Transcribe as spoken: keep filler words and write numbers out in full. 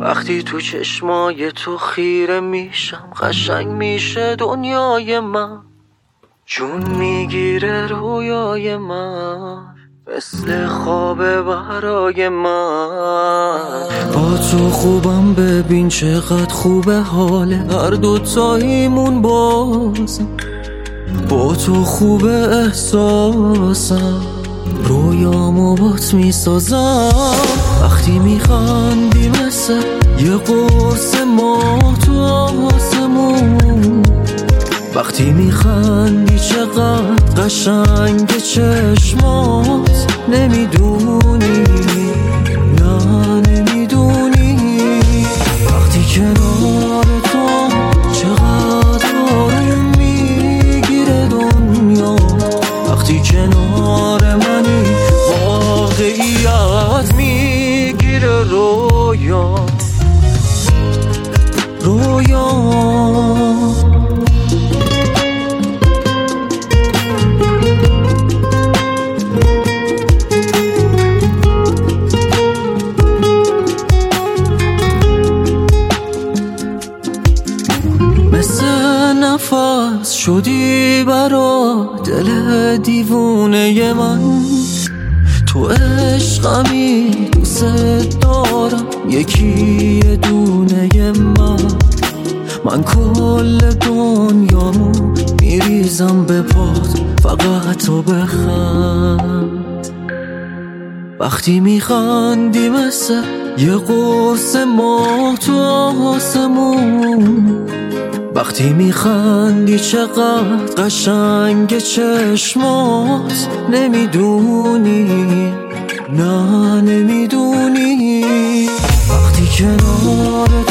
وقتی تو چشمای تو خیره میشم قشنگ میشه دنیای من، جون میگیره رویای من، مثل خوابه برای من. با تو خوبم ببین چقدر خوبه حاله هر دوتاییمون بازم، با تو خوبه احساسم رویامو بات میسازم. وقتی میخندی مثل یه قرص ماه تو آسمون، وقتی میخندی چقدر قشنگ چشمات، نمیدونی نه نمیدونی وقتی کنار تو چقدر آروم میگیره دنیا، وقتی کنار منی واقعیت میگیره رویا رویا. مثل نفس شدی برا دل دیوونه من، تو عشقمی دوست دارم یکی دونه من، من کل دنیامو میریزم به پات فقط تو بخند. وقتی میخندی مثل یه قرص ماه تو آسمون، وقتی میخندی چقدر قشنگ چشمات، نمیدونی نه نمیدونی وقتی کنار